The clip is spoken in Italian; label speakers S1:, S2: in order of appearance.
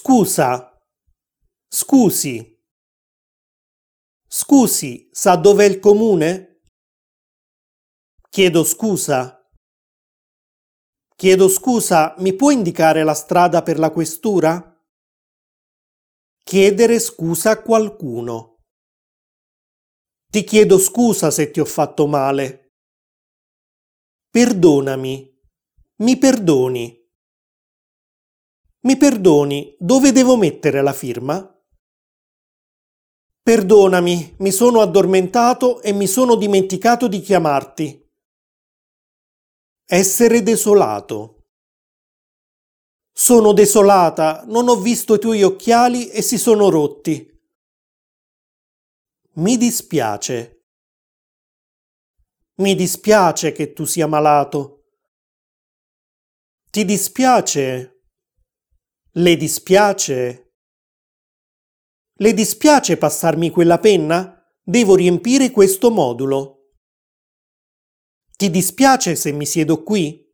S1: Scusa. Scusi. Scusi, sa dov'è il comune? Chiedo scusa. Chiedo scusa, mi può indicare la strada per la questura? Chiedere scusa a qualcuno. Ti chiedo scusa se ti ho fatto male. Perdonami. Mi perdoni. Mi perdoni, dove devo mettere la firma? Perdonami, mi sono addormentato e mi sono dimenticato di chiamarti. Essere desolato. Sono desolata, non ho visto i tuoi occhiali e si sono rotti. Mi dispiace. Mi dispiace che tu sia malato. Ti dispiace? Le dispiace? Le dispiace passarmi quella penna? Devo riempire questo modulo. Ti dispiace se mi siedo qui?